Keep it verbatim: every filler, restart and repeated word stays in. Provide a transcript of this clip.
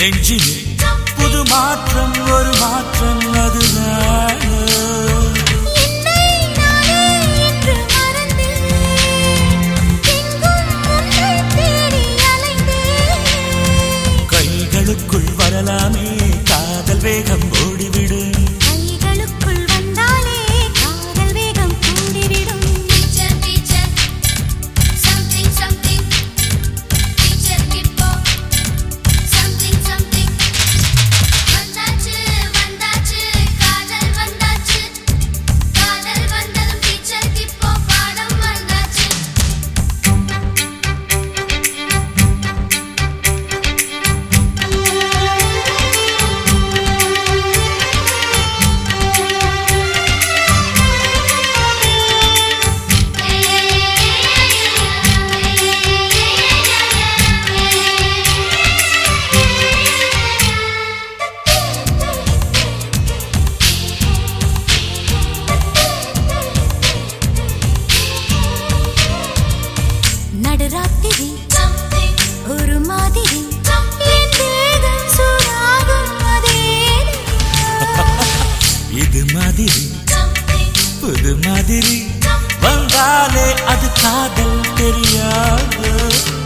நெஞ்சிலே புது மாற்றம் ஒரு மாற்றம் அதுதான் கைகளுக்குள் வரலாமே காதல் வேகம் ஓடிவிடும் கைகளுக்குள் வந்தாலே காதல் வேகம் கூடிவிடும் teacher teacher something something teacher கிப்போ சம்திங் சம்திங் வந்தாச்சு வந்தாச்சு காதல் வந்தாச்சு காதல் வந்ததும் டீச்சர் கிப்போ பாடம் வந்தாச்சு நடுராத்திரி ஒரு மாதிரி என் தேகம் சூடாகும் அதேது இது மாதிரி புது மாதிரி வந்தாலே அது காதல் தெரியாது